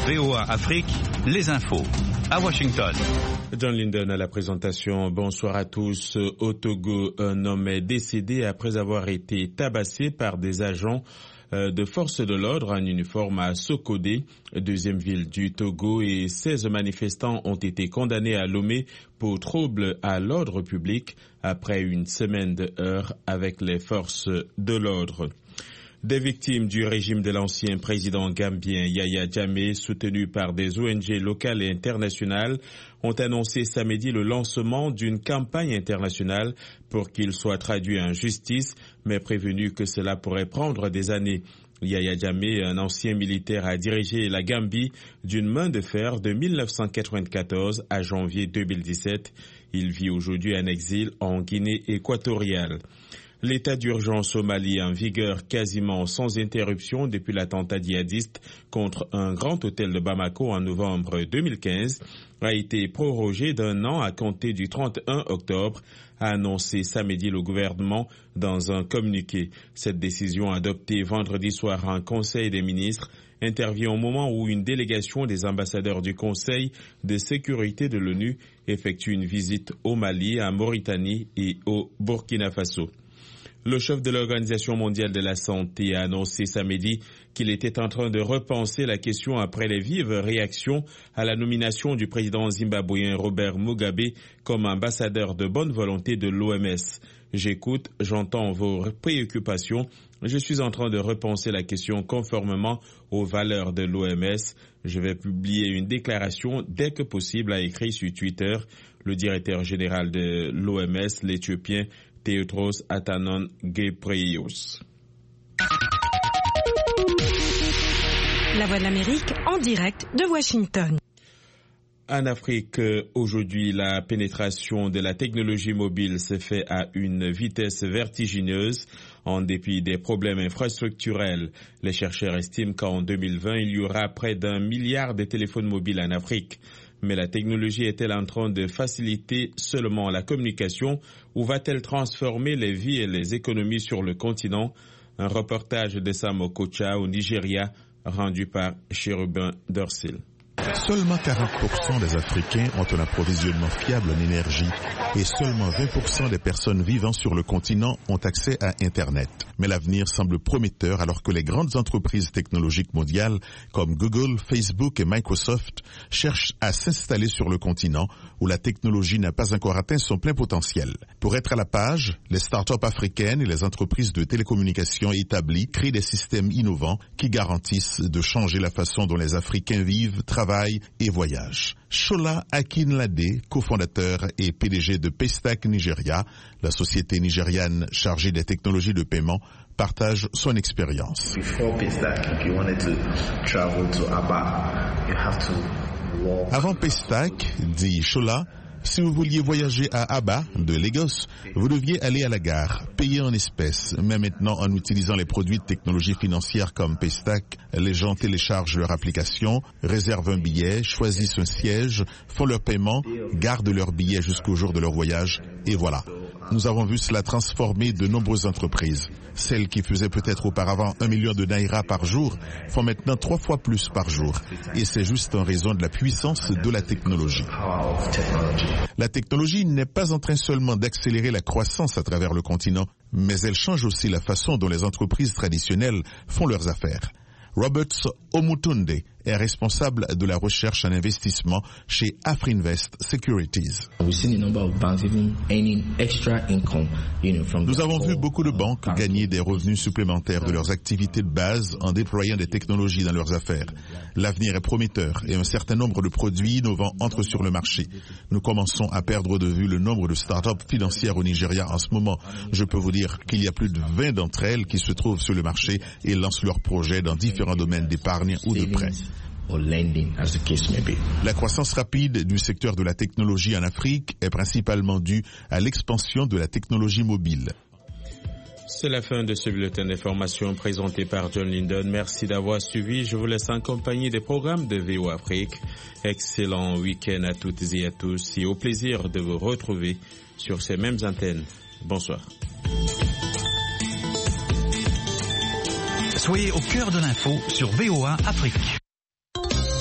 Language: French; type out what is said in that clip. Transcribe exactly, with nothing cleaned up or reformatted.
V O A Afrique, les infos. À Washington. John Linden à la présentation. Bonsoir à tous. Au Togo, un homme est décédé après avoir été tabassé par des agents de force de l'ordre en uniforme à Sokodé, deuxième ville du Togo, et seize manifestants ont été condamnés à Lomé pour trouble à l'ordre public après une semaine de heurts avec les forces de l'ordre. Des victimes du régime de l'ancien président gambien Yaya Jammeh, soutenus par des O N G locales et internationales, ont annoncé samedi le lancement d'une campagne internationale pour qu'il soit traduit en justice, mais prévenu que cela pourrait prendre des années. Yaya Jammeh, un ancien militaire, a dirigé la Gambie d'une main de fer de mille neuf cent quatre-vingt-quatorze à janvier deux mille dix-sept. Il vit aujourd'hui en exil en Guinée équatoriale. L'état d'urgence au Mali, en vigueur quasiment sans interruption depuis l'attentat djihadiste contre un grand hôtel de Bamako en novembre deux mille quinze, a été prorogé d'un an à compter du trente et un octobre, a annoncé samedi le gouvernement dans un communiqué. Cette décision adoptée vendredi soir en Conseil des ministres intervient au moment où une délégation des ambassadeurs du Conseil de sécurité de l'ONU effectue une visite au Mali, à Mauritanie et au Burkina Faso. Le chef de l'Organisation mondiale de la santé a annoncé samedi qu'il était en train de repenser la question après les vives réactions à la nomination du président zimbabwéen Robert Mugabe comme ambassadeur de bonne volonté de l'O M S. J'écoute, j'entends vos préoccupations. Je suis en train de repenser la question conformément aux valeurs de l'O M S. Je vais publier une déclaration dès que possible, a écrit sur Twitter le directeur général de l'O M S, l'Éthiopien Tedros Adhanom Ghebreyesus. La Voix de l'Amérique en direct de Washington. En Afrique, aujourd'hui, la pénétration de la technologie mobile se fait à une vitesse vertigineuse en dépit des problèmes infrastructurels. Les chercheurs estiment qu'en deux mille vingt, il y aura près d'un milliard de téléphones mobiles en Afrique. Mais la technologie est-elle en train de faciliter seulement la communication ou va-t-elle transformer les vies et les économies sur le continent? Un reportage de Sam Okocha au Nigeria rendu par Chérubin Dorsil. Seulement quarante pour cent des Africains ont un approvisionnement fiable en énergie et seulement vingt pour cent des personnes vivant sur le continent ont accès à Internet. Mais l'avenir semble prometteur alors que les grandes entreprises technologiques mondiales comme Google, Facebook et Microsoft cherchent à s'installer sur le continent où la technologie n'a pas encore atteint son plein potentiel. Pour être à la page, les start-up africaines et les entreprises de télécommunications établies créent des systèmes innovants qui garantissent de changer la façon dont les Africains vivent, travaillent et voyagent. Shola Akinlade, cofondateur et P D G de Paystack Nigeria, la société nigériane chargée des technologies de paiement, partage son expérience. Avant Paystack, dit Shola, si vous vouliez voyager à Aba, de Lagos, vous deviez aller à la gare, payer en espèces. Mais maintenant, en utilisant les produits de technologie financière comme Paystack, les gens téléchargent leur application, réservent un billet, choisissent un siège, font leur paiement, gardent leur billet jusqu'au jour de leur voyage, et voilà. Nous avons vu cela transformer de nombreuses entreprises. Celles qui faisaient peut-être auparavant un million de naira par jour font maintenant trois fois plus par jour. Et c'est juste en raison de la puissance de la technologie. La technologie n'est pas en train seulement d'accélérer la croissance à travers le continent, mais elle change aussi la façon dont les entreprises traditionnelles font leurs affaires. Roberts Omutunde est responsable de la recherche en investissement chez Afrinvest Securities. Nous avons vu beaucoup de banques gagner des revenus supplémentaires de leurs activités de base en déployant des technologies dans leurs affaires. L'avenir est prometteur et un certain nombre de produits innovants entrent sur le marché. Nous commençons à perdre de vue le nombre de start-up financières au Nigeria en ce moment. Je peux vous dire qu'il y a plus de vingt d'entre elles qui se trouvent sur le marché et lancent leurs projets dans différents domaines d'épargne ou de prêt. La croissance rapide du secteur de la technologie en Afrique est principalement due à l'expansion de la technologie mobile. C'est la fin de ce bulletin d'information présenté par John Linden. Merci d'avoir suivi. Je vous laisse en compagnie des programmes de V O A Afrique. Excellent week-end à toutes et à tous et au plaisir de vous retrouver sur ces mêmes antennes. Bonsoir. Soyez au cœur de l'info sur V O A Afrique.